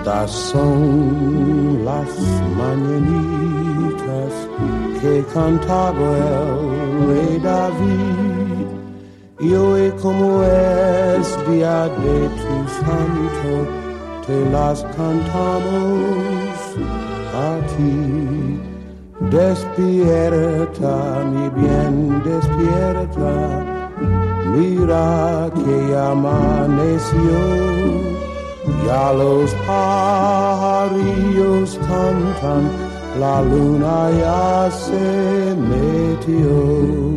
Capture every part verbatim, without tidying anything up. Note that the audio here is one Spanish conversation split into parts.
Estas son las mañanitas que cantaba el rey David, y hoy como es día de tu santo, te las cantamos a ti. Despierta, mi bien, despierta, mira que ya amaneció, ya los pajarillos cantan, la luna ya se metió.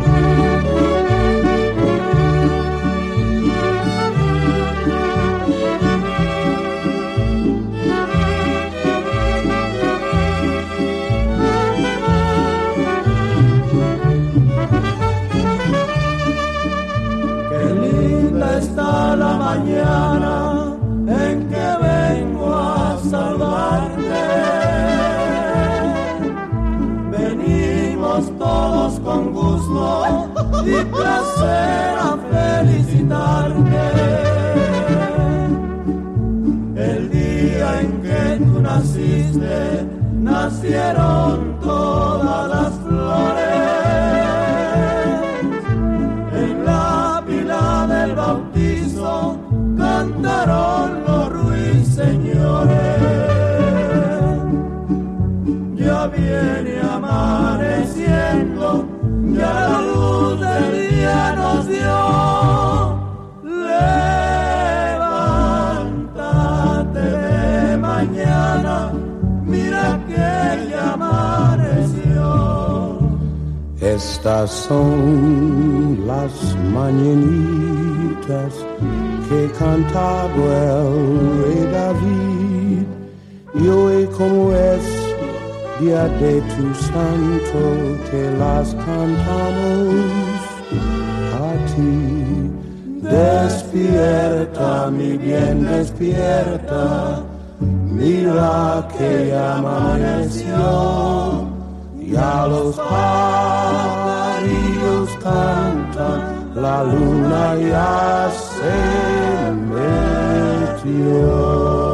Está la mañana en que vengo a saludarte. Venimos todos con gusto y placer a felicitarte. El día en que tú naciste, nacieron todas las flores. Del bautizo cantaron los ruiseñores. Ya viene amaneciendo, ya la luz del día nos dio. Levántate de mañana, mira que ya amaneció. Estas son las mañanitas que cantaba el rey David, y hoy como es día de tu santo, te las cantamos a ti. Despierta, mi bien, despierta, mira que ya amaneció, ya los pajarillos cantan, la luna ya se metió.